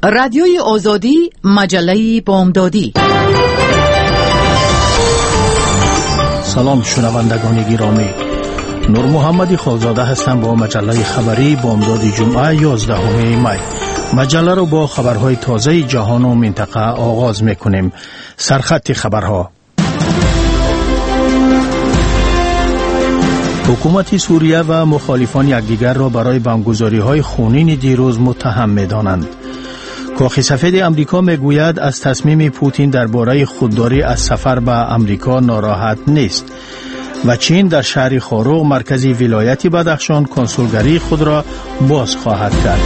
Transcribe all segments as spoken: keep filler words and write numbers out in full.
رادیوی آزادی، مجله بامدادی. سلام شنوندگان گرامی، نور محمدی خالزاده هستم با مجله خبری بامداد جمعه یازدهم می. مجله رو با خبرهای تازه جهان و منطقه آغاز میکنیم. سرخط خبرها: حکومت سوریه و مخالفان یکدیگر را برای بمبگذاری‌های خونین دیروز متهم می‌دانند. کاخ سفید امریکا میگوید از تصمیم پوتین درباره خودداری از سفر به امریکا ناراحت نیست. و چین در شهر خاروغ مرکزی ولایت بدخشان کنسولگری خود را باز خواهد کرد.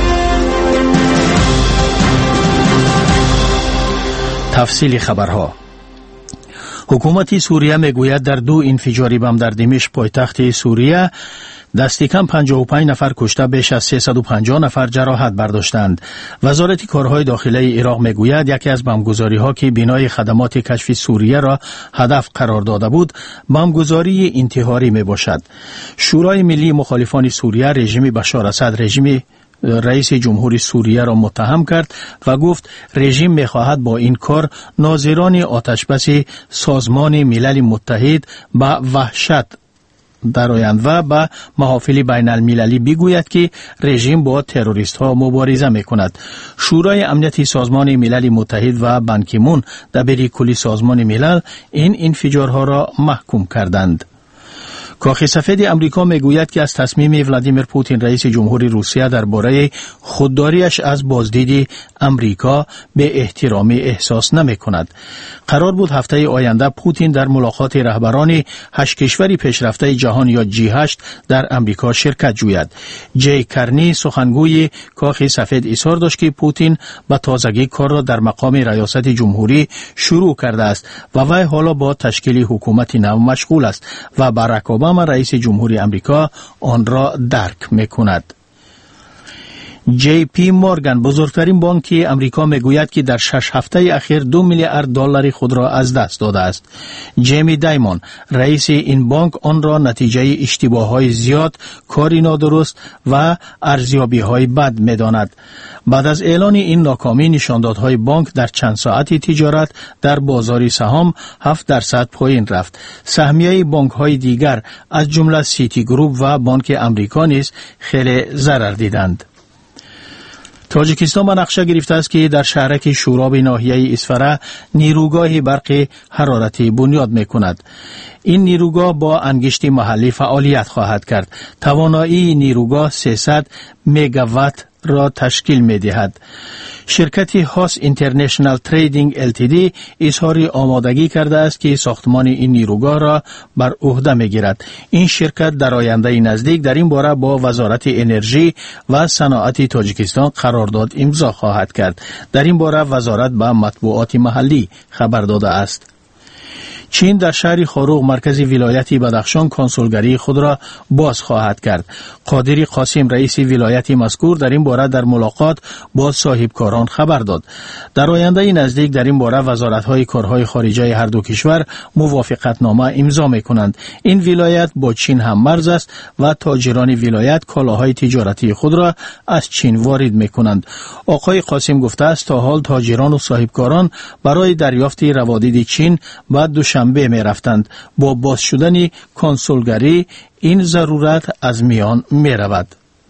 تفصیل خبرها: حکومت سوریه میگوید در دو انفجار بم در دمشق پایتخت سوریه دست کم پنجاه و پنج نفر کشته، بیش از سیصد و پنجاه نفر جراحت برداشتند. وزارت کارهای داخلی عراق میگوید یکی از بمبگذاری‌ها که بنای خدمات کشفی سوریه را هدف قرار داده بود، بمبگذاری انتحاری میباشد. شورای ملی مخالفان سوریه رژیم بشار اسد رژیم رئیس جمهوری سوریه را متهم کرد و گفت رژیم می‌خواهد با این کار ناظران آتشبس سازمان ملل متحد به وحشت درآیند و به محافل بین المللی بگوید که رژیم با تروریست ها مبارزه میکند. شورای امنیت سازمان ملل متحد و بان کی مون دبیر کلی سازمان ملل این انفجارها را محکوم کردند. کاخ سفید امریکا میگوید که از تصمیم ولادیمیر پوتین رئیس جمهوری روسیه درباره خودداریش از بازدید امریکا به احترامی احساس نمی کند. قرار بود هفته آینده پوتین در ملاقات رهبران هشت کشور پیشرفته جهان یا جی هشت در امریکا شرکت جوید. جی کرنی سخنگوی کاخ سفید اصرار داشت که پوتین به تازگی کار را در مقام ریاست جمهوری شروع کرده است و وی حالا با تشکیل حکومت نو مشغول است و باراک اوباما رئیس جمهوری امریکا آن را درک میکند. جی پی مورگان بزرگترین بانک امریکا میگوید که در شش هفته اخیر دو میلیارد دلار خود را از دست داده است. جیمی دایمون رئیس این بانک آن را نتیجه اشتباهات زیاد، کاری نادرست و ارزیابی‌های بد می‌داند. بعد از اعلان این ناکامی نشاندادهای بانک در چند ساعت تجارت در بازار سهام هفت درصد پایین رفت. سهمیه بانک‌های دیگر از جمله سیتی گروپ و بانک امریکا نیز خیلی ضرر دیدند. تاجیکستان به نقشه گرفته است که در شهرک شوراب ناحیه اسفره نیروگاه برق حرارتی بنیاد می‌کند. این نیروگاه با انگشت محلی فعالیت خواهد کرد. توانایی نیروگاه سیصد مگاوات را تشکیل می‌دهد. شرکت هاس اینترنشنال تریدینگ ال تی دی اظهار آمادگی کرده است که ساختمان این نیروگاه را بر عهده می‌گیرد. این شرکت در آینده نزدیک در این باره با وزارت انرژی و صنعت تاجیکستان قرارداد امضا خواهد کرد. در این باره وزارت به مطبوعات محلی خبر داده است. چین در شهر خاروغ مرکز ولایت بدخشان کنسولگری خود را باز خواهد کرد. قادری قاسم رئیس ولایت مذکور در این باره در ملاقات با صاحبکاران خبر داد. در آینده نزدیک در این باره وزارت‌های کارهای خارجه هر دو کشور موافقتنامه امضا می‌کنند. این ولایت با چین هم مرز است و تاجران ولایت کالاهای تجارتی خود را از چین وارد می‌کنند. آقای قاسم گفته است تا حال تاجران و صاحبکاران برای دریافت روادید چین بعد دو شنبه می رفتند. با باز شدن کنسولگری این ضرورت از میان می رود.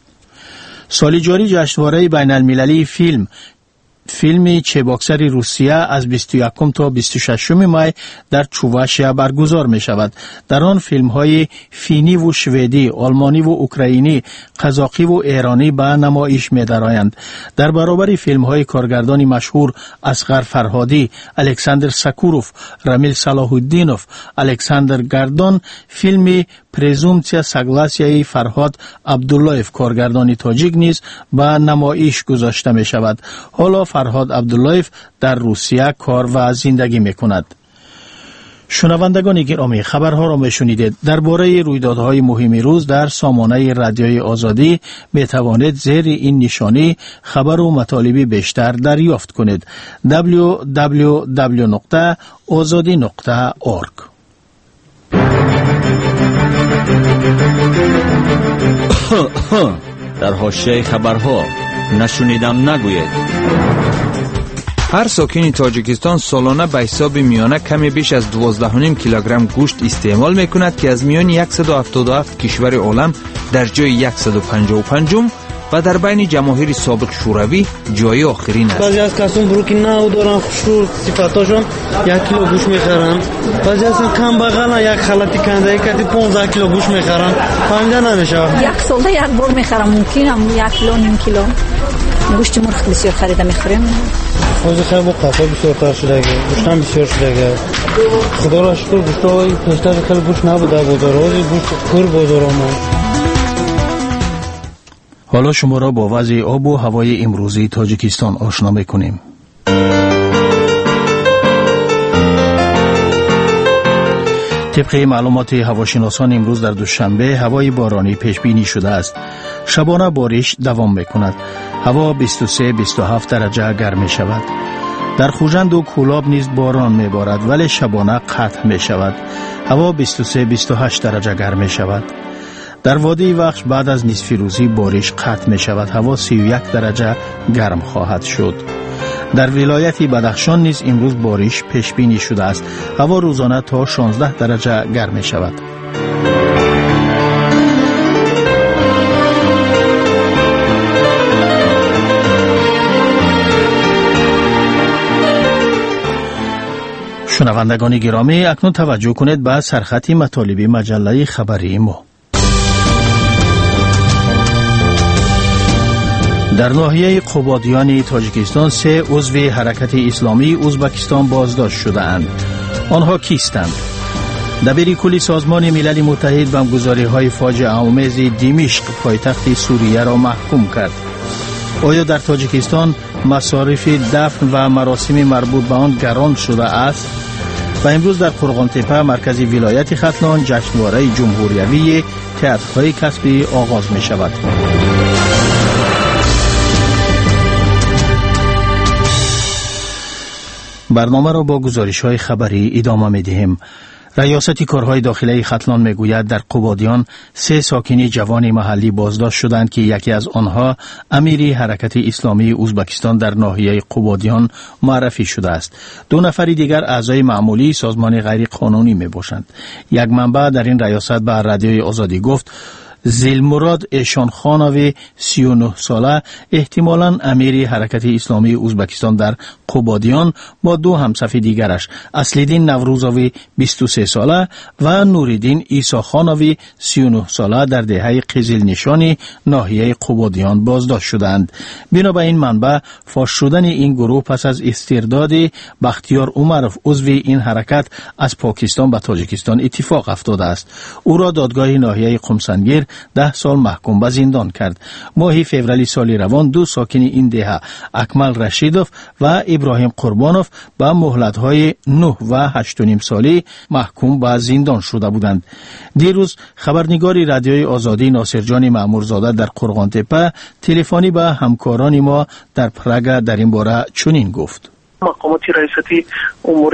سال جاری جشنواره بین المللی فیلم فیلم چباکسر روسیه از بیست و یکم تا بیست و ششم می در چواشیا برگزار می شود. در آن فیلم های فینی و شوئدی، آلمانی و اوکراینی، قزاقی و ایرانی به نمایش می درآیند. در برابر فیلم های کارگردان مشهور اصغر فرهادی، الکساندر ساکوروف، رامیل صلاح الدینوف، الکساندر گاردون، فیلم پرزومپسیا ساگلاسیای فرهاد عبداللهیف کارگردان تاجیک نیز به نمایش گذاشته می شود. حالا فرهاد عبداللهیف در روسیه کار و زندگی می کند. شنوندگان گرامی، خبرها را میشنیدید. درباره رویدادهای مهم روز در سامانه رادیوی آزادی می توانید زیر این نشانی خبر و مطالب بیشتر دریافت کنید. دبلیو دبلیو دبلیو نقطه آزادی نقطه اورگ. در حاشیه خبرها نشنیدم نگوید. هر ساکن تاجیکستان سالانه به حساب میانه کمی بیش از دوازده و نیم کیلوگرم گوشت استعمال میکند که از میان صد و هفتاد و هفت کشور عالم در جای صد و پنجاه و پنج و در بین جماهیر سابق شوروی جای آخرین است. بعضی از کسان بروکی نه دارن خوشو صفاتاشون یک کیلو گوشت میخرن، بعضی از کم بغلن یک خلطی کنده کتی پانزده کیلو گوشت میخرن، فهمیده نمیشه. یک ساله یک بار میخرم، ممکنم یک کیلو نیم کیلو گوشت مرغ بسیار خریده میخوریم. روزی خیلی با قفا بسیار تر شده، گوشت هم بسیار شده. خدا را شکر گوشت های پیشتر خیلی گوشت نبوده بازار، روزی گوشت پر بازار آمد. حالا شما را با وضع آب و هوای امروزی تاجیکستان آشنا می‌کنیم. طبق معلومات هواشناسان امروز در دوشنبه هوای بارانی پیش بینی شده است. شبانه بارش دوام می‌کند. هوا بیست و سه بیست و هفت درجه گرم می‌شود. در خوجند و کولاب نیز باران می‌بارد ولی شبانه قطع می‌شود. هوا بیست و سه بیست و هشت درجه گرم می‌شود. در وادی وخش بعد از نصف روزی بارش قطع می شود. هوا سی و یک درجه گرم خواهد شد. در ولایت بدخشان نیز امروز بارش پیش بینی شده است. هوا روزانه تا شانزده درجه گرم می شود. شنوندگان گرامی، اکنون توجه کنید به سرخط مطالب مجله خبری ما. در ناحیه قبادیان تاجیکستان سه عضو حرکت اسلامی ازبکستان بازداشت شده‌اند. آنها کیستند؟ دبیر کل سازمان ملل متحد بمبگذاری‌های فاجعه آمیز دمشق پایتخت سوریه را محکوم کرد. آیا در تاجیکستان مصارف دفن و مراسم مربوط به آن گران شده است؟ و امروز در قرغانتپه مرکز ولایت ختلان جشنواره جمهوریوی تئاترهای کسبی آغاز می شود. برنامه را با گزارش‌های خبری ادامه می‌دهیم. ریاست کارهای داخلی ختلان میگوید در قبادیان سه ساکنی جوان محلی بازداشت شدند که یکی از آنها امیری حرکت اسلامی ازبکستان در ناحیه قبادیان معرفی شده است. دو نفر دیگر اعضای معمولی سازمان غیر قانونی میباشند. یک منبع در این ریاست به رادیوی آزادی گفت زلمراد ایشان خانوی سی و نه ساله احتمالاً امیری حرکت اسلامی ازبکستان در قبادیان با دو همصف دیگرش اصلیدین نوروزوی بیست و سه ساله و نوریدین عیسی خانوی سی و نه ساله در دهه قزل نشانی ناحیه قبادیان بازداشت شدند. بنابراین منبع فاش شدن این گروه پس از استرداد بختیار عمرف عضو این حرکت از پاکستان به تاجیکستان اتفاق افتاده است. او را دادگاه ناحیه قمسنگیر ده سال محکوم به زندان کرد. ماه فوریه سال روان دو ساکن این دهه اکمل رشیدوف و ابراهیم قربانوف به مهلت‌های نه و هشت و نیم سالی محکوم به زندان شده بودند. دیروز خبرنگار رادیوی آزادی ناصرجان مأمورزاده در قرغانتپه تلفنی به همکاران ما در پراگ در این باره چنین گفت: مقامات ریاستی امور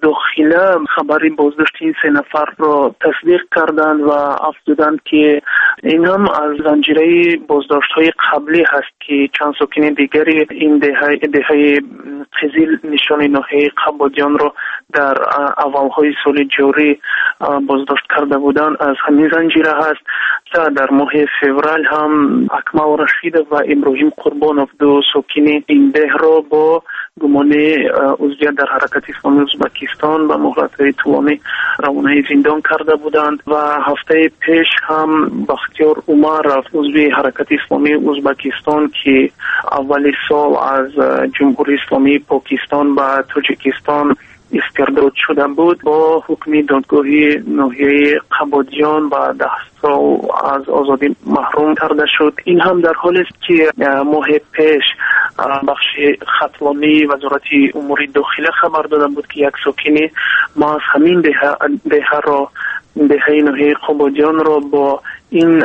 داخله خبری بازداشت این سه نفر را تصدیق کردند و افزودند که این هم از زنجیره بازداشت های قبلی هست که چند ساکن دیگری این دهه دهه قزل نشان ناحیه قبادیان را در اولهای سال جاری بازداشت کرده بودند. از همین زنجیره هست. در ماه فوریه هم اکمل رشید و ابراهیم قربانوف دو ساکن این ده را با گمان عضویت در حرکت اسلامی ازبکستان و مهلت‌های طولانی روانه زندان کرده بودند و هفته پیش هم بختیار عمرف عضو حرکت اسلامی ازبکستان که اول سال از جمهوری اسلامی پاکستان و تاجیکستان استرداد شده بود با حکم دادگاهی ناحیه قبادیان و ده سال از آزادی محروم کرده شد. این هم در حالی است که ماه پیش بخش ختلانی وزارت امور داخله خبر داده بود که یک ساکن ما از همین دهه ده را دهه ناحیه قبادیان را با این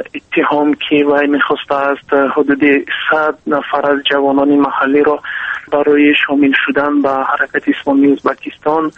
اتهام که وی میخواسته است حدود صد نفر از جوانان محلی را برای شامل شدن به حرکت اسلامی ازبکستان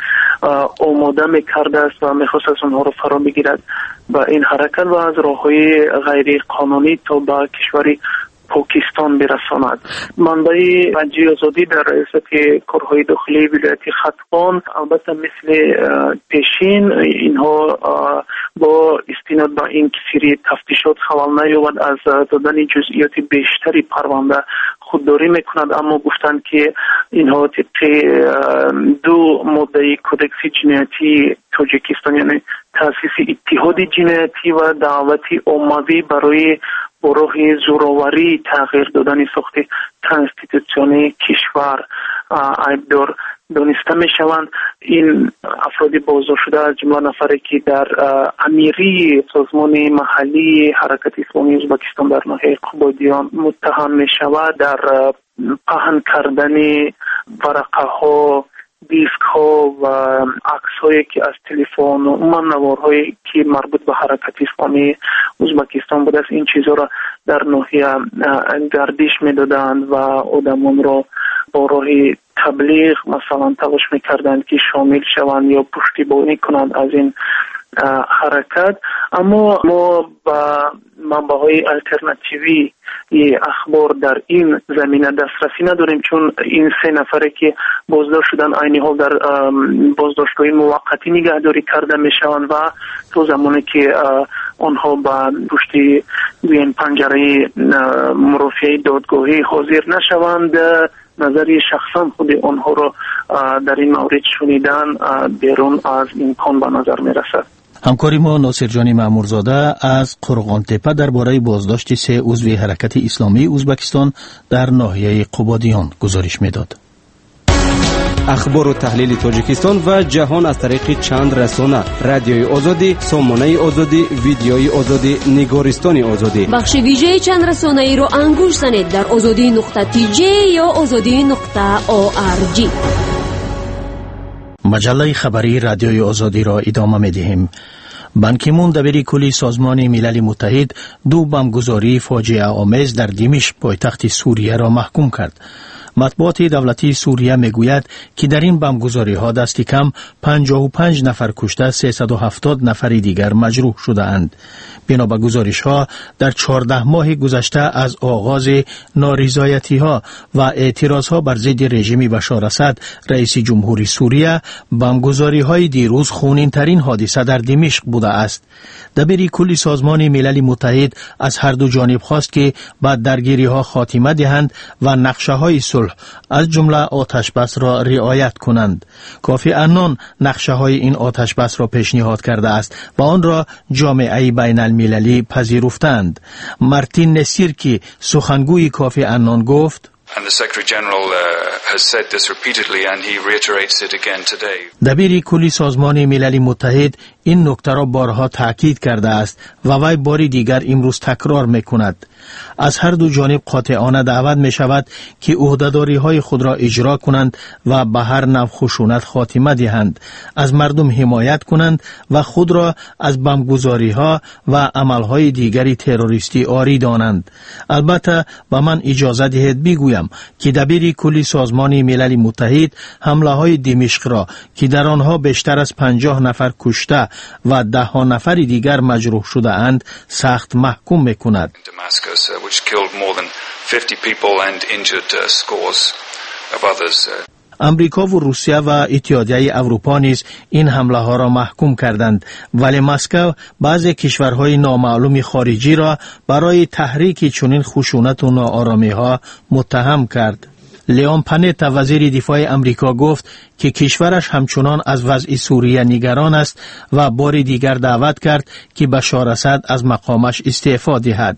آماده میکرده است و میخواست از اونها را فرا بگیرد و این حرکت و از راههای غیر قانونی تا به کشور پاکستان برساند. منبع رادیوی آزادی در ریاست کارهای داخلی ولایت خطبان البته مثل پیشین اینها با استناد به این سری تفتیشات خلال نیابد از دادن جزئیات بیشتری پرونده خودداری میکند، اما گفتند که اینها طبق دو ماده کودکس جنایتی تاجیکستان یعنی تأسیس اتحاد جنایتی و دعوت عمومی برای با راه زوراوری تغییر دادن ساخت کنستیتوسیون کشور عیبدار دانسته می شوند. این افراد بازداشت شده از جمله نفری که در امیری سازمان محلی حرکت اسلامی ازبکستان در ناحیه قبادیان متهم می شود در پهن کردن ورقه ها، دیسک ها و عکس هایی که از تلفن و عموما نوارهایی که مربوط به حرکت اسلامی ازبکستان بوده است این چیزها را در ناحیه گردش می دادند و آدمان را با راه تبلیغ مثلا تلاش می کردند که شامل شوند یا پشتیبانی کنند از این حرکت. اما ما با منبع‌های الटरनेटिوی اخبار در این زمینه دسترسی نداریم، چون این سه نفره که بازداشت شدن عین حال در بازداشت‌های موقتی نگهداری کرده میشوند و تا زمانی که آنها با پشت این پنجره مرافعه دادگاهی حاضر نشوند نظری شخصا خود آنها را در این مورد شنیدن بیرون از امکان به نظر می رسد. همکاری ما ناصر جان مامورزاده از قرغان تپه درباره بازداشت سه عضو حرکت اسلامی ازبکستان در ناحیه قبادیان گزارش میداد. اخبار و تحلیل تاجیکستان و جهان از طریق چند رسانه: رادیوی آزادی، سامانه آزادی، ویدیوی آزادی، نگارستان آزادی. بخش ویژه چند رسانه ای رو انگوش زنید در آزادی نقطه تی جی یا آزادی نقطه او آر جی. مجله خبری رادیوی آزادی را ادامه می‌دهیم. بان کی مون دبیر کلی سازمان ملل متحد دو بمبگذاری فاجعه آمیز در دمشق پایتخت سوریه را محکوم کرد. مطبوعات دولتی سوریه میگوید که در این بمبگذاری ها دست کم پنجاه و پنج نفر کشته، سیصد و هفتاد نفر دیگر مجروح شده اند. بنا به گزارش ها در چهارده ماه گذشته از آغاز نارضایتی ها و اعتراض ها بر ضد رژیم بشار اسد رئیس جمهوری سوریه، بمبگذاری های دیروز خونین ترین حادثه در دمشق بوده است. دبیر کلی سازمان ملل متحد از هر دو جانب خواست که به درگیری ها خاتمه دهند و نقشه های صلح از جمله آتش بس را رعایت کنند. کافی عنان نقشه های این آتش بس را پیشنهاد کرده است و آن را جامعه بین المللی پذیرفتند. مارتین نسیر که سخنگوی کافی عنان گفت: And the Secretary General uh, has said this repeatedly and he reiterates it again today. دبیر کلی سازمان ملل متحد این نکته را بارها تاکید کرده است و وی باری دیگر امروز تکرار میکند. از هر دو جانب قاطعانه دعوت می شود که عهده‌داری های خود را اجرا کنند و به هر نوع خشونت خاتمه دهند، از مردم حمایت کنند و خود را از بمبگذاری ها و عمل های دیگری تروریستی آری دانند. البته به من اجازه دهید بگویم که دبیر کلی سازمان ملل متحد حمله های دمشق را که در آنها بیشتر از پنجاه نفر کشته و ده ها نفر دیگر مجروح شده اند سخت محکوم می کند. which killed more than fifty people and injured uh, scores of others. امریکا و روسیه و اتحادیه اروپا نیز این حمله ها را محکوم کردند، ولی مسکو بعضی کشورهای نامعلوم خارجی را برای تحریک چنین خشونت و ناآرامی ها متهم کرد. لیون پانتا وزیر دفاع امریکا گفت که کشورش همچنان از وضع سوریه نگران است و بار دیگر دعوت کرد که بشار اسد از مقامش استعفا دهد.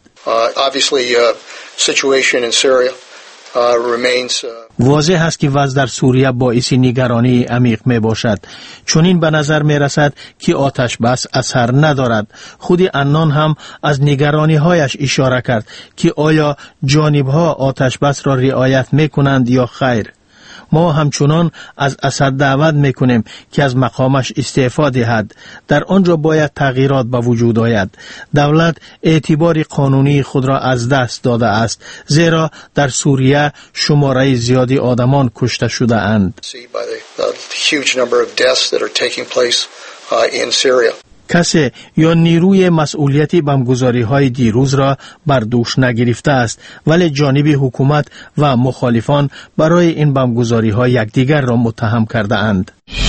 واضح است که وضع در سوریه باعث نگرانی عمیق می باشد. چنین به نظر می رسد که آتش بس اثر ندارد. خود عنان هم از نگرانی هایش اشاره کرد که آیا جانبها آتش بس را رعایت می کنند یا خیر. ما همچنان از اسد دعوت میکنیم که از مقامش استعفا دهد. در آنجا باید تغییرات به وجود آید. دولت اعتبار قانونی خود را از دست داده است، زیرا در سوریه شماره زیادی آدمان کشته شده اند. کسی یا نیروی مسئولیتی بمبگذاری های دیروز را بر دوش نگرفته است، ولی جانب حکومت و مخالفان برای این بمبگذاری ها یکدیگر را متهم کرده اند.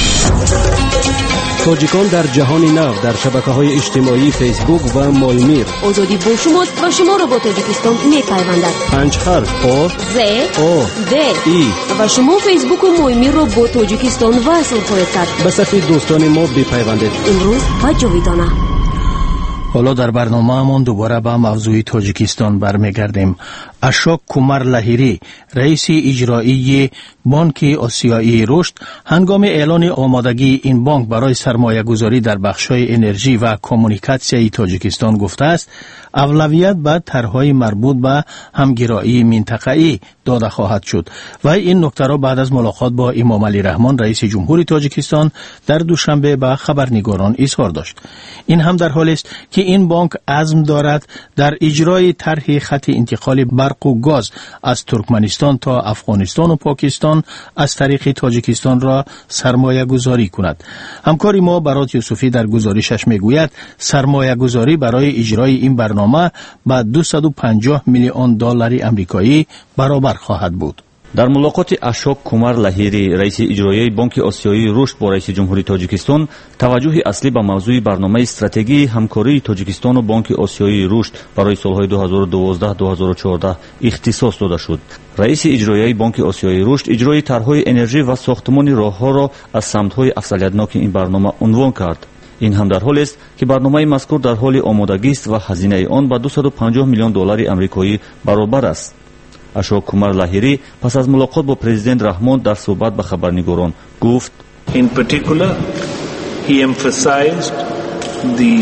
تاجیکان در جهان نو در شبکه‌های اجتماعی فیسبوک و مالمیر. آزادی با شماست و شما را با تاجیکستان می‌پیوندد. پنج حرف آ ز او د ای و شما فیسبوک و مالمیر را با تاجیکستان وصل خواهید کرد. به صفحه دوستان ما بپیوندید. امروز و جاویدانه. حالا در برنامه‌مون دوباره به موضوع تاجیکستان برمیگردیم. اشوک کومار لاهیری، رئیس اجرایی بانک آسیایی رشد، هنگام اعلان آمادگی این بانک برای سرمایه گذاری در بخش‌های انرژی و کمونیکاسیون تاجیکستان گفته است اولویت به طرح‌های مربوط به همگرایی منطقه‌ای داده خواهد شد و این نکته را بعد از ملاقات با امام علی رحمان رئیس جمهوری تاجیکستان در دوشنبه به خبرنگاران اظهار داشت. این هم در حالی است که این بانک عزم دارد در اجرای طرح خط انتقال برق و گاز از ترکمنستان تا افغانستان و پاکستان از طریق تاجیکستان را سرمایه گذاری کند. همکار ما برات یوسفی در گزارشش میگوید سرمایه گذاری برای اجرای این برنامه به دویست و پنجاه میلیون دلار آمریکایی برابر خواهد بود. در ملاقات اشوک کومار لاهیری رئیس اجرایی بانک آسیایی رشد با رئیس جمهوری تاجیکستان توجه اصلی به موضوع برنامه استراتژی همکاری تاجیکستان و بانک آسیایی رشد برای سالهای دو هزار و دوازده تا دو هزار و چهارده اختصاص داده شد. رئیس اجرایی بانک آسیایی رشد اجرای طرح‌های انرژی و ساختمان راه‌ها را از سمت‌های افضلیتناک این برنامه عنوان کرد. این هم در حالی است که برنامه مذکور در حال آمادگی است و هزینه آن به دویست و پنجاه میلیون دلار آمریکایی برابر است. اشوک کومار لاهیری پس از ملاقات با پرزیدنت رحمان در صحبت به خبرنگاران گفت In particular, he emphasized the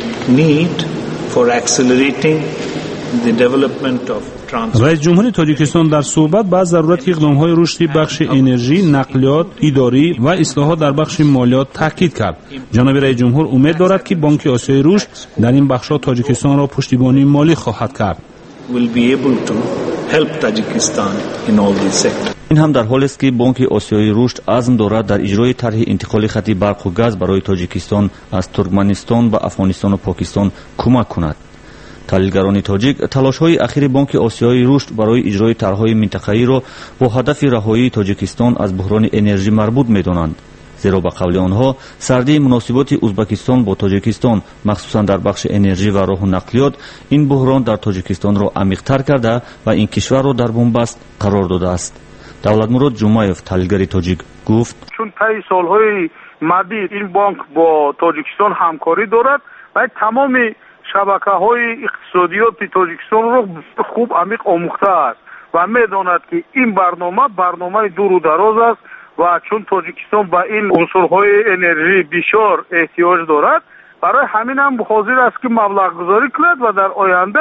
need for accelerating the development of رئیس جمهوری تاجیکستان در صحبت با ضرورت اقدام‌های رشدی بخش انرژی، نقلیات، اداری و اصلاحات در بخش مالیات تاکید کرد. جناب رئیس جمهور امید دارد که بانک آسیایی رشد در این بخش‌ها تاجیکستان را پشتیبانی مالی خواهد کرد. will be able to help Tajikistan in all these sectors. این هم در حالی است که بانک آسیایی رشد عزم دارد در اجرای طرح انتقال خط برق و گاز برای تاجیکستان از ترکمنستان به افغانستان و پاکستان کمک کند. تحلیلگران تاجیک تلاش‌های اخیر بانک آسیایی رشد برای اجرای طرح‌های منطقه‌ای را با هدف رهایی تاجیکستان از بحران انرژی مربوط می‌دانند. زیرا به قول آنها سردی مناسبات ازبکستان با تاجیکستان مخصوصا در بخش انرژی و راه و نقلیات این بحران در تاجیکستان را عمیق‌تر کرده و این کشور را در بنبست قرار داده است. دولتمراد جمعیف تحلیلگر تاجیک گفت چون طی سال‌های مدید این بانک با تاجیکستان همکاری دارد و تمام شبکه‌های اقتصادیات تاجیکستان را خوب عمیق آموخته است و می‌داند که این برنامه برنامه دور و دراز است و چون تاجیکستان با این عنصرهای انرژی بسیار احتیاج دارد برای همین هم حاضر است که مبلغ گذاری کند و در آینده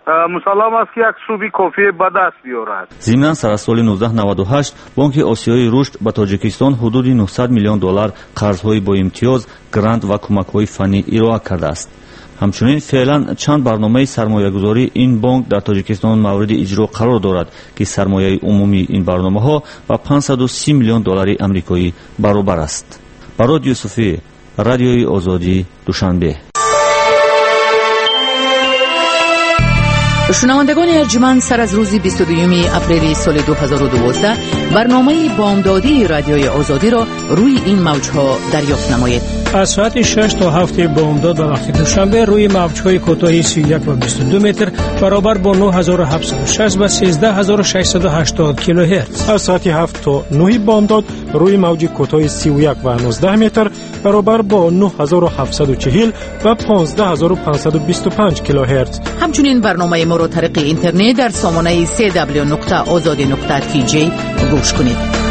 مسلم است که یک سودی کافی به دست بیارد. ضمناً سر از سال نوزده نود و هشت بانک آسیایی رشد به تاجیکستان حدود نهصد میلیون دلار قرض‌های با امتیاز، گرانت و کمک‌های فنی ارائه کرده است. همچنین فعلا چند برنامه سرمایه‌گذاری این بانک در تاجیکستان مورد اجرا قرار دارد که سرمایه عمومی این برنامه‌ها با پانصد و سی میلیون دلار آمریکایی برابر است. برات یوسفی، رادیوی آزادی، دوشنبه. شنوندگان ارجمند، سر از روز بیست و دوم اپریل سال دو هزار و دوازده برنامه بامدادی رادیوی آزادی را روی این موجها دریافت نمایید. از ساعت شش تا هفت بامداد به وقت دوشنبه روی موجهای کوتاه سی و یک و بیست و دو متر برابر با نه هزار و هفتصد و شصت و سیزده هزار و ششصد و هشتاد کیلوهرتز. از ساعت هفت تا نه بامداد روی موج کوتاه سی و یک و نوزده متر برابر با نه هزار و هفتصد و چهل و پانزده هزار و پانصد و بیست و پنج کیلوهرتز. همچنین برنامه ما را طریق اینترنت در سامانه سی دبلیو نقطه آزادی نقطه تی جی گوش کنید.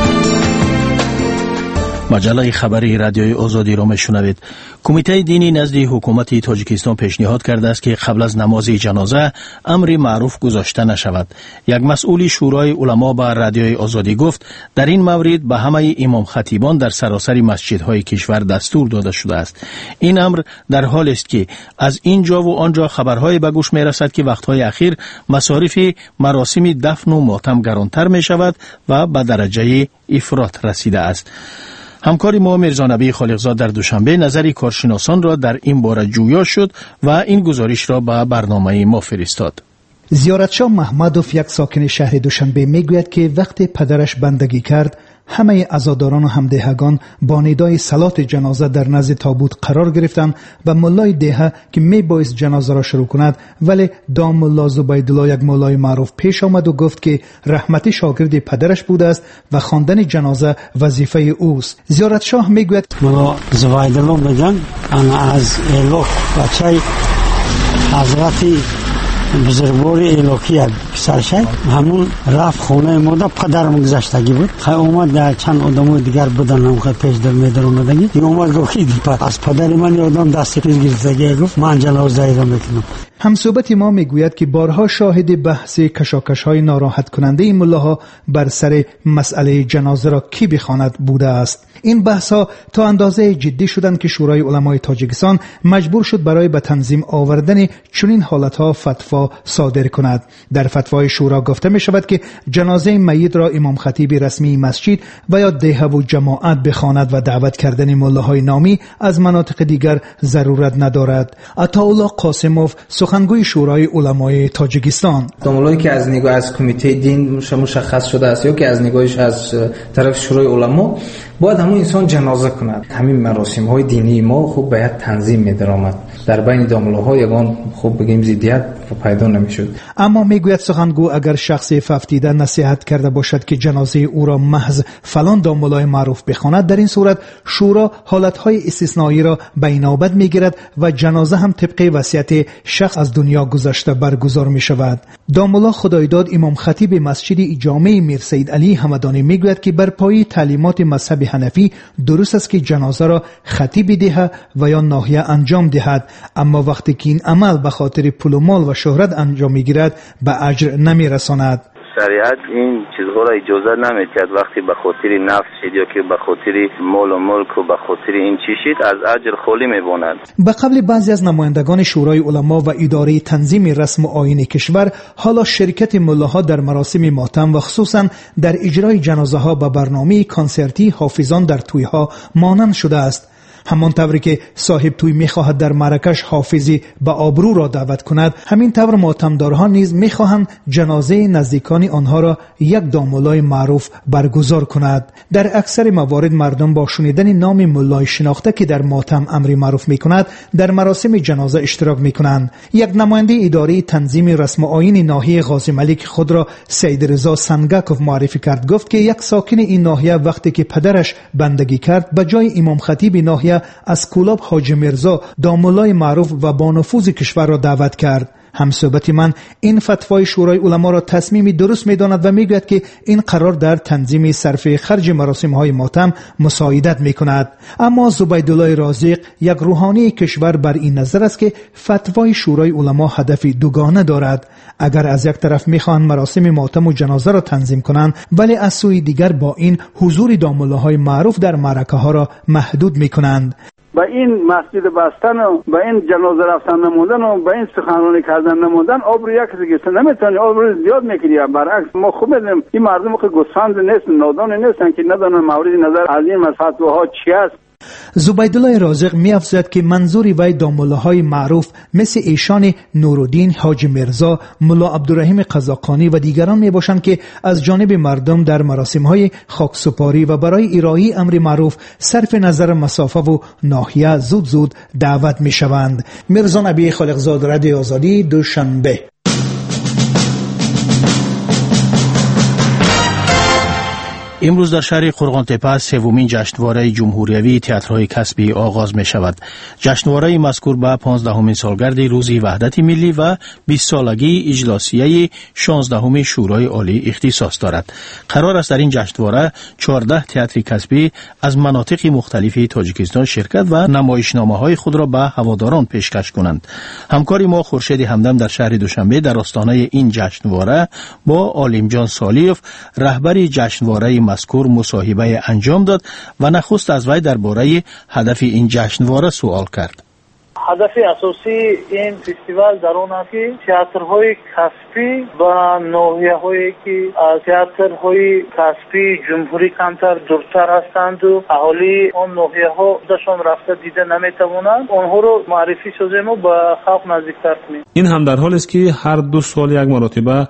مجله خبری رادیوی آزادی را میشنوید. کمیته دینی نزد حکومت تاجیکستان پیشنهاد کرده است که قبل از نماز جنازه امر معروف گذاشته نشود. یک مسئول شورای علما به رادیوی آزادی گفت در این مورد به همه امام خطیبان در سراسر مسجدهای کشور دستور داده شده است. این امر در حالی است که از اینجا و آنجا خبرهای به گوش میرسد که وقتهای اخیر مصارف مراسم دفن و ماتم گرانتر می شود و به درجه افراط رسیده است. همکار ما میرزا نبی خالقزاد در دوشنبه نظری کارشناسان را در این باره جویا شد و این گزارش را به برنامه ما فرستاد. زیارتشاه محمدوف، یک ساکن شهر دوشنبه، میگوید که وقتی پدرش بندگی کرد، همه عزاداران و همدهگان با ندای صلات جنازه در نزد تابوت قرار گرفتند و ملای دهه که می بایست جنازه را شروع کند، ولی دام ملا زبیدالله، یک ملای معروف، پیش آمد و گفت که رحمتی شاگرد پدرش بوده است و خواندن جنازه وظیفه اوست. زیارتشاه میگوید ملا زبیدالله میگن انا از الوک بچه حضرت بزرگوار الوکی پسرش همون رفت خونه ماده پدرم گذشتگی بود. خیلی اومد چند آدم دیگر بودن هم خیلی پیش در میدر اومدگی این اومد گفت از پدر من آدم دستی پیش گرفتگی گفت من جنازه را میکنم. همصحبت ما میگوید که بارها شاهد بحث کشاکش های ناراحت کننده این ملاها بر سر مسئله جنازه را کی بخواند بوده است. این بحث ها تا اندازه جدی شدند که شورای علمای تاجیکستان مجبور شد برای به تنظیم آوردن چنین حالت ها فتوا صادر کند. در فتوای شورا گفته می شود که جنازه میت را امام خطیب رسمی مسجد و یا دهه و جماعت بخواند و دعوت کردن ملاهای نامی از مناطق دیگر ضرورت ندارد. عطاالله قاسموف، سخنگوی شورای علمای تاجیکستان: ملایی که از نگاه از کمیته دین مشخص شده است یا که از نگاهش از طرف شورای علما، باید همون انسان جنازه کند. همین مراسم های دینی ما خوب باید تنظیم می درآمد. در بین داملاها یگان خوب بگیم ضدیت پیدا نمیشد. اما میگوید سخنگو اگر شخص ففتیده نصیحت کرده باشد که جنازه او را محض فلان داملای معروف بخواند، در این صورت شورا حالتهای استثنایی را به نوبت میگیرد و جنازه هم طبق وصیت شخص از دنیا گذشته برگزار می شود. داملا خدایداد امام خطیب مسجد جامع میر سید علی همدانی میگوید که بر پای تعلیمات مذهب حنفی درست است که جنازه را خطیب دهه و یا ناحیه انجام دهد، اما وقتی که این عمل به خاطر پول و مال و شهرت انجام میگیرد به اجر نمیرساند. شریعت این چیزها را اجازه نمیدهد. وقتی به خاطر نفس شد یا که به خاطر مال و ملک و به خاطر این چی شد، از اجر خالی میماند. به قبل بعضی از نمایندگان شورای علما و اداره تنظیم رسم و آیین کشور حالا شرکت ملاها در مراسم ماتم و خصوصا در اجرای جنازه ها به برنامه کنسرتی حافظان در توی ها مانند شده است. همان طوری که صاحب توی میخواهد در مراکش حافظی به آبرو را دعوت کند، همین طور ماتمدارها نیز میخواهند جنازه نزدیکان آنها را یک داملای معروف برگزار کند. در اکثر موارد مردم با شنیدن نام ملای شناخته که در ماتم امری معروف میکند در مراسم جنازه اشتراک میکنند. یک نماینده اداره تنظیم رسم و آیین ناحیه غازی ملک خود را سید رضا سنگاکوف معرفی کرد. گفت که یک ساکن این ناحیه وقتی که پدرش بندگی کرد به جای امام خطیب ناحیه از کولاب حاجی مرزا داملای معروف و با نفوذ کشور را دعوت کرد. همصحبت من این فتوای شورای علما را تصمیمی درست می‌داند و میگوید که این قرار در تنظیم صرف خرج مراسم های ماتم مساعدت می‌کند. اما زبیدالله رازق، یک روحانی کشور، بر این نظر است که فتوای شورای علما هدف دوگانه دارد. اگر از یک طرف می‌خواهند مراسم ماتم و جنازه را تنظیم کنند، ولی از سوی دیگر با این حضور دامله‌های معروف در معرکه ها را محدود می‌کنند. با این مسجد بستن و با این جنازه رفتن نموندن و با این سخنرانی کردن نموندن آب رو یک کسی گرفتن نمیتونی، آب رو زیاد میکنی. برعکس ما خوب میدونیم این مردم که گسفند نیست، نادان نیستن که ندانن مورد نظر از این فتواها چی است. زبیدالله رازق می افزاید که منظور وی دامله‌های معروف مثل ایشان نورالدین حاجی مرزا، ملا عبدالرحیم قزاقانی و دیگران می باشند که از جانب مردم در مراسم‌های خاکسپاری و برای ارائه امر معروف صرف نظر مسافه و ناحیه زود زود دعوت می شوند. میرزا نبی خالقزاد، رادیو آزادی، دوشنبه. امروز در شهر قرغان‌تپه سومین جشنواره جمهوریوی تئاترهای کسبی آغاز می شود. جشنواره مذکور به پانزدهمین سالگرد روز وحدت ملی و بیست سالگی اجلاسیه شانزدهم شورای عالی اختصاص دارد. قرار است در این جشنواره چهارده تئاتر کسبی از مناطق مختلف تاجیکستان شرکت و نمایشنامه‌های خود را به هواداران پیشکش کنند. همکار ما خورشید همدم در شهر دوشنبه در آستانه این جشنواره با عالم جان سالیوف، رهبر جشنواره مذکور، مصاحبه انجام داد و نخست از وی درباره هدف این جشنواره سوال کرد. هدف اساسی این فستیوال در اون است که تئاترهای کسبی و ناحیه‌هایی که از تئاترهای کسبی جمهوری کمتر دورتر هستند و اهالی اون ناحیه‌ها داشون رفته دیده نمیتوانند اونها رو معرفی سازیم و به خلق نزدیکتر کنیم. این هم در حالی است که هر دو سال یک مرتبه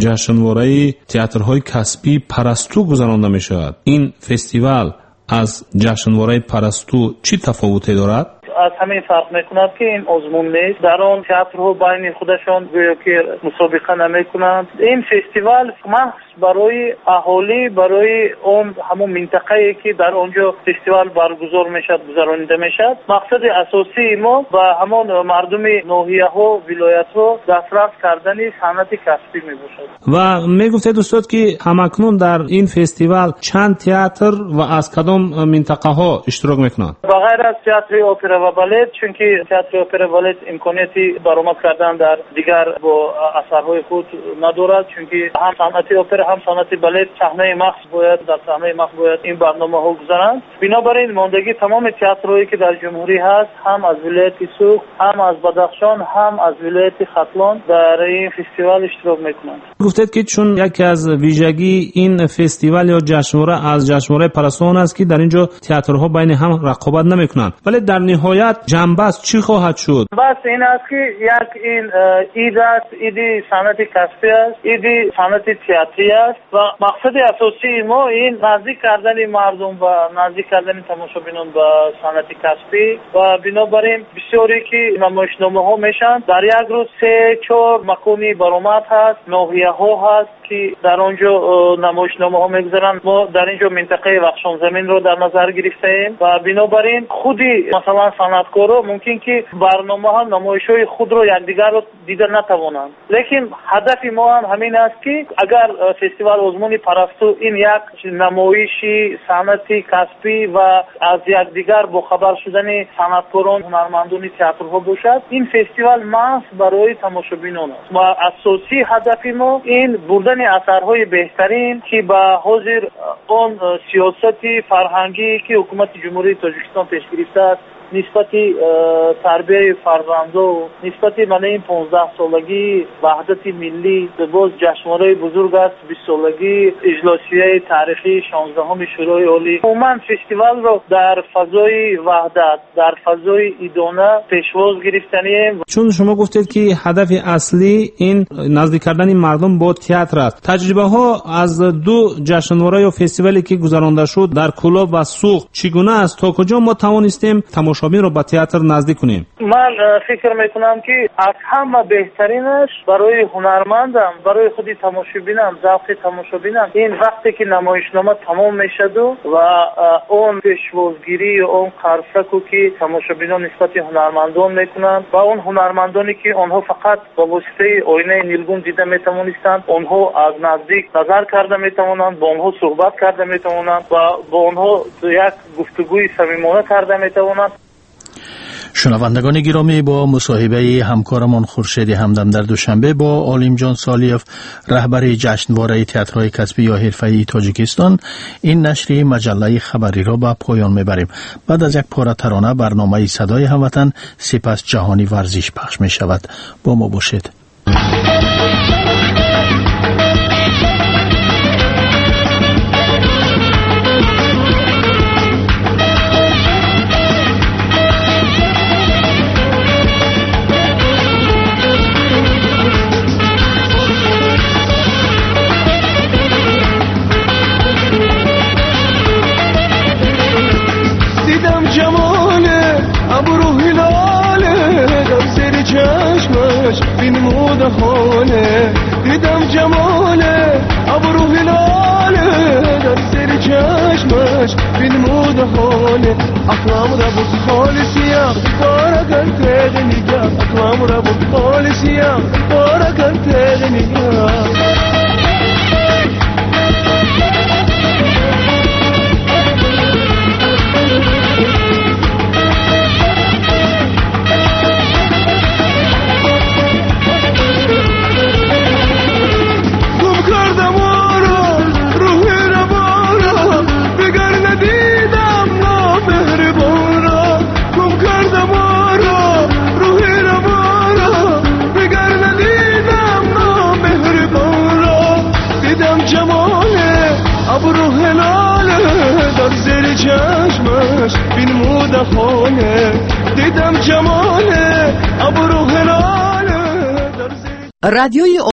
جشنواره تئاترهای کسبی پرستو گذرانده می شود. این فستیوال از جشنواره پرستو چی تفاوتی دارد؟ از همین فرق میکنند که این آزمون نیست، در آن تئاترها بین خودشان گویا که مسابقه نمیکنند. این فستیوال محض برای اهالی، برای اون همون منطقه‌ای که در آنجا فستیوال برگزار میشد گذرانیده میشد. مقصد اساسی ما با همون مردم ناحیه‌ها، ولایت‌ها دسترس کردن صنعت کسبی میباشد. و میگفتید استاد که همکنون در این فستیوال چند تئاتر و از کدام منطقه ها اشتراک میکنند؟ بغیر از تئاتر اپرا و بالت، چون که تئاتر اپرا و بالت امکانیتی برآمد کردن در دیگر با اثرهای خود ندارد، چون که هم صنعت اپرا هم صنعت بالت صحنه مخص باید در صحنه مخص باید این برنامه‌ها گذارند. بنابراین ماندگی تمام تئاترهایی که در جمهوری هست، هم از ولایت سوخت، هم از بدخشان، هم از ولایت ختلان در این فستیوال اشتراک میکنند. گفتید که چون یکی از ویژگی این فستیوال یا جشنواره از جشنواره پرستو است که در اینجا تئاترها بین هم رقابت نمیکنند، ولی در نهایت جنبش چی خواهد شد؟ بس این است که یک این اید است، ایدی صنعت کسبی است، ایدی صنعت تئاتری است و مقصد اساسی ما این نزدیک کردن مردم و نزدیک کردن تماشابینان به صنعت کسبی و بنابراین بسیاری که نمایشنامه ها میشن در یک روز سه چهار مکانی برآمد هست، ناحیه ها هست که در آنجا نمایشنامه ها میگذارن. ما در اینجا منطقه وخشان زمین رو در نظر گرفتیم و بنابراین خودی مثلا صنعتکارا ممکن که برنامه ها نمایش‌های خود رو یکدیگر رو دیده نتوانند، لیکن هدف ما هم همین است که اگر فستیوال آزمون پرستو این یک نمایشی صنعتی کسبی و از یکدیگر با خبر شدن صنعتکاران هنرمندان تئاترها باشد، این فستیوال محض برای تماشابینان است. ما اساسی هدف ما این بردن اثرهای بهترین که با حاضر اون سیاستی فرهنگی که حکومت جمهوری تاجیکستان پیش گرفته است نسبت تربیه فرزندو، نسبت من این پانزده سالگی وحدت ملی به باز جشنواره بزرگ است، بیست سالگی اجلاسیه تاریخی شانزدهم شورای عالی. عموما فستیوال رو در فضای وحدت، در فضای ایدانه پیشواز گرفتنیم. چون شما گفتید که هدف اصلی این نزدیک کردن مردم با تئاتر است، تجربه ها از دو جشنواره یا فستیوالی که گذرانده شد در کلاب و سوخت چگونه است؟ تا کجا ما توانستیم تماشابین رو با تئاتر نزدیک کنیم؟ من فکر میکنم که از همه بهترینش برای هنرمندم، برای خودی تماشابینم، ذوق تماشابینم این وقتی که نمایشنامه تمام میشد و اون پیشوازگیری و اون قرصکو که تماشابینان نسبت هنرمندان میکنند و اون هنرمندانی که آنها فقط با واسطه آینه نیلگون دیده میتوانستند، آنها از نزدیک نظر کرده میتوانند، با آنها صحبت کرده میتوانند و با آنها یک گفتگوی صمیمانه کرده میتوانند. شنوندگان گرامی، با مصاحبه همکارمان خورشید همدم در دوشنبه با عالم جان سالیف، رهبر جشنواره تئاترهای کسبی یا حرفه‌ای تاجیکستان، این نشریه مجله خبری را به پایان میبریم. بعد از یک پاره ترانه برنامه صدای هموطن سپس جهانی ورزش پخش می شود. با ما باشید. دیدم جماله ابرو هلاله در سر چشمش بنمود حاله اقلام را بود خالصیام بارا کنته نگاه اقلام را بود خالصیام بارا کنته نگاه جهانه دیدم جماله ابرو هلاله رادیوی